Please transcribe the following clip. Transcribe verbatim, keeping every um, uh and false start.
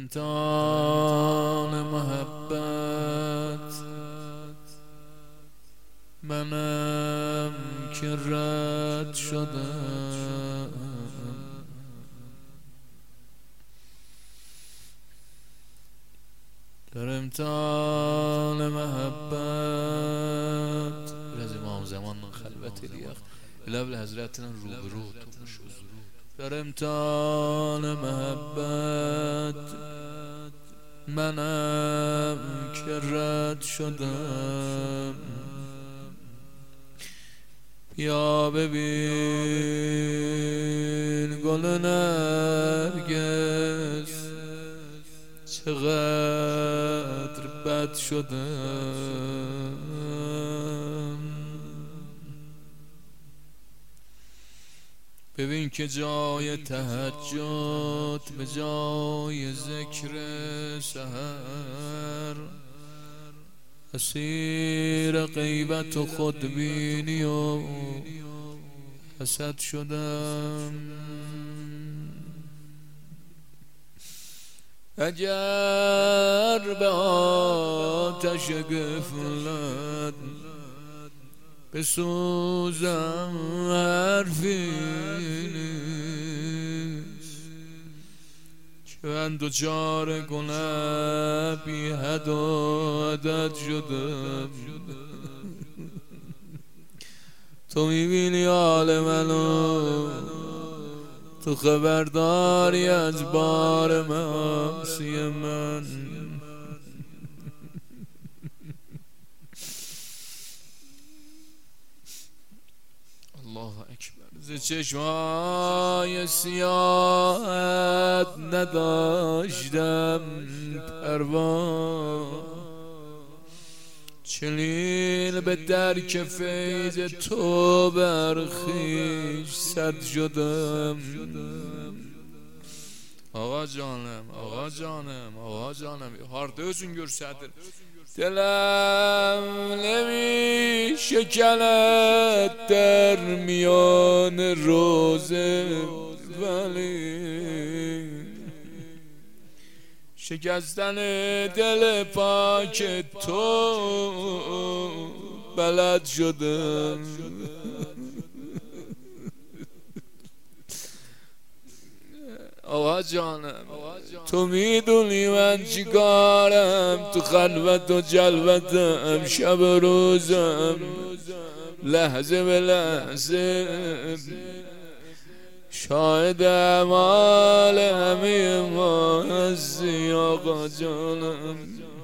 امتحان محبت منم که رد شدم، در امتحان محبت از امام زمان من خلوت لیاق لب حضرتنا روبرو تو بشو، در امتحان محبت منم که رد شدم. بیا ببین گل نرگس چقدر بد شدم، ببین که جای تهجد به جای ذکر سحر اسیر غیبت و خودبینی و حسد شدم. اگر به آتش غفلت بسوزم حرفی نیست که من دوچار گناه بی حد و عدد شدم. تو میبینی حال منو، تو خبرداری از بار معاصی من. الله اکبر. ز چشمای سیاهت نداشتم پروا، چلیل به درک فیض تو برخیش صد شدم. Ağa canım, ağa canım, ağa canım. Hardasın görsedir. Dilem nemi şekelet der miyan roze veli, شکستن دل پاک تو بلد شدم. آقا جانم تو میدونی من چیکارم، تو خلوت و جلوتم شب و روزم لحظه به لحظه شاهد اعمال همه ما هستی آقا جانم.